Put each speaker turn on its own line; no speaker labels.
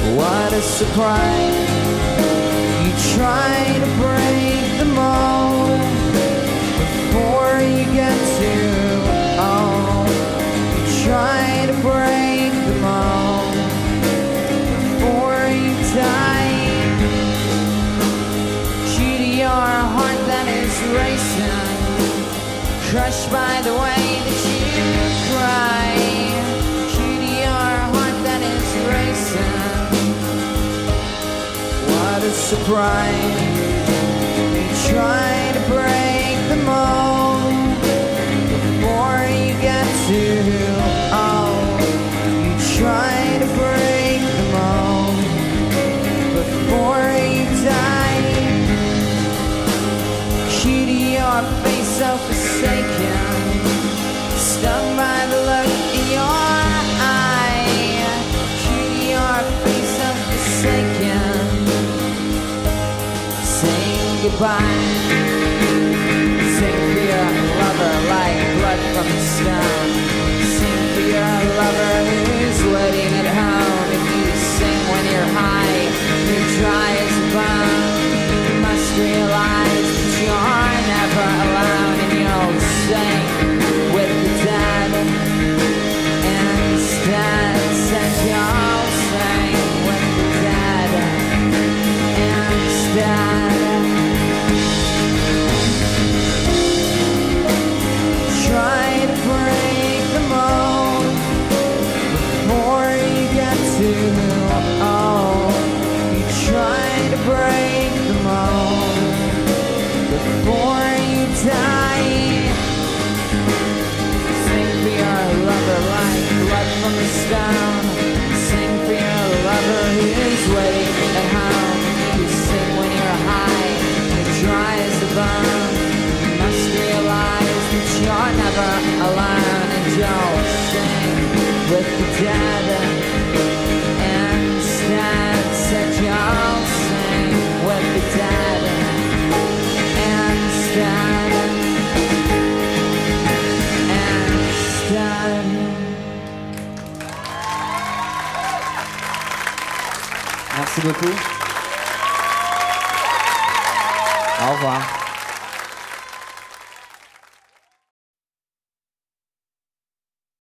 What a surprise. You try to break the mold before you get to old. You try to break the mold before you die. Key to your heart that is racing, crushed by the way that you cry. Key to your heart that is racing. What a surprise. You try to break the mold before you get too old. You try to break the mold before you die. Key to your face so forsaken, stung by the look in your eye. Key to your face so forsaken. Sing goodbye. Sing for your lover like blood from the stone. Sing for your lover who's waiting at home. If you sing when you're high, you're dry as a bone. You must realize that you're never alone, and you'll sing with the dead instead. Said you'll sing with the dead instead. Try to break the mold before you get too old. You try to break the mold before you die. Sing for your lover like blood from the stone. Sing for your lover who's waiting at home. You sing when you're high, you're dry as a bone. You must realize that you're never alone, and you'll sing with the dead instead. Said you'll sing with the dead instead. Merci beaucoup. Au revoir.